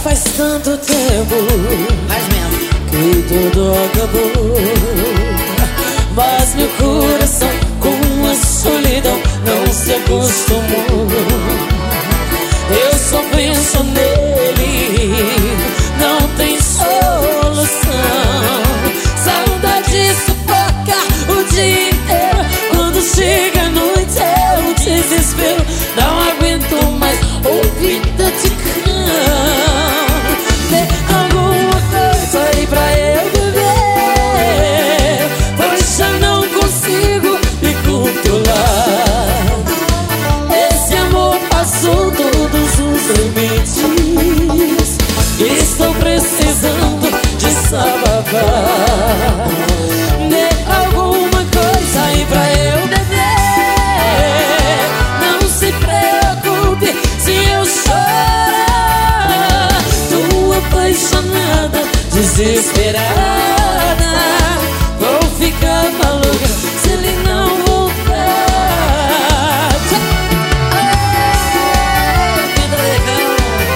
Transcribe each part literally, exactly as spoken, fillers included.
faz tanto tempo, Faz mesmo. que tudo acabou, mas meu coração com a solidão não se acostumou. Eu só penso nele, não tem solução. Saudade sufoca o dia inteiro. Quando chega a noite é um desespero. Não aguento mais ouvir de cão. Dê alguma coisa aí pra eu beber, pois já não consigo me controlar. Esse amor passou todos os limites. Estou precisando desabafar. Dê alguma coisa aí pra eu beber. Não se preocupe se eu chorar. Tô apaixonada, desesperada. Vou ficar maluca se ele não voltar. Ai, vida legal.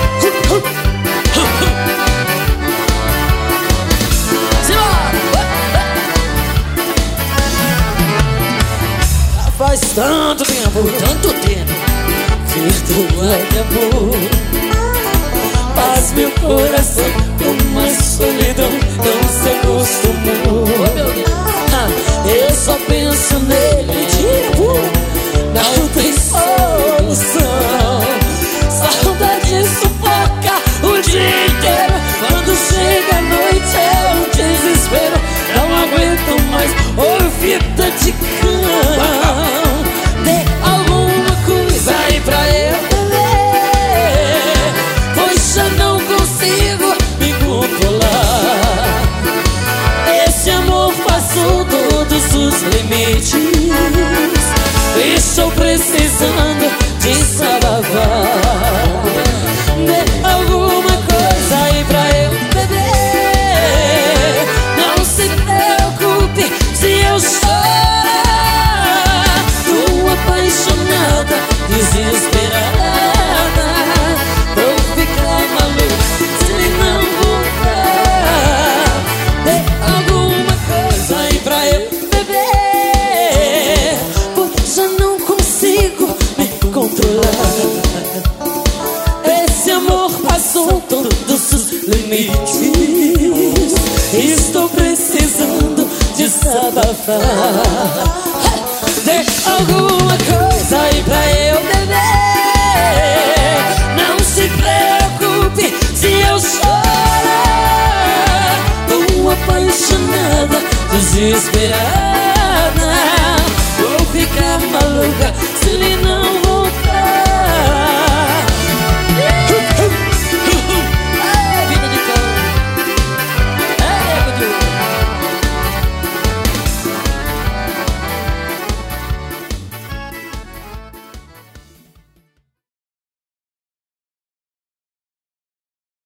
Faz tanto tempo, Tanto tempo. que tudo acabou, mas meu coração com uma solidão não se acostumou. Oh, meu Deus. Ah, eu só penso nele, não tem solução. Saudade sufoca o dia inteiro. Quando chega a noite é um desespero. Não aguento mais ouvir de cão. Dê alguma coisa aí pra eu beber, pois já não consigo me controlar. Esse amor passou todos os limites. Estou precisando desabafar. Dê alguma coisa aí pra eu beber. Não se preocupe se eu chorar. Tô apaixonada, desesperada. Vou ficar maluca se ele não voltar. Dê alguma coisa aí pra eu beber, pois já não consigo me controlar. Esse amor passou todos os limites. Estou precisando desabafar. Dê alguma coisa aí pra eu beber. Não se preocupe se eu chorar. Tô apaixonada, desesperada. Vou ficar maluca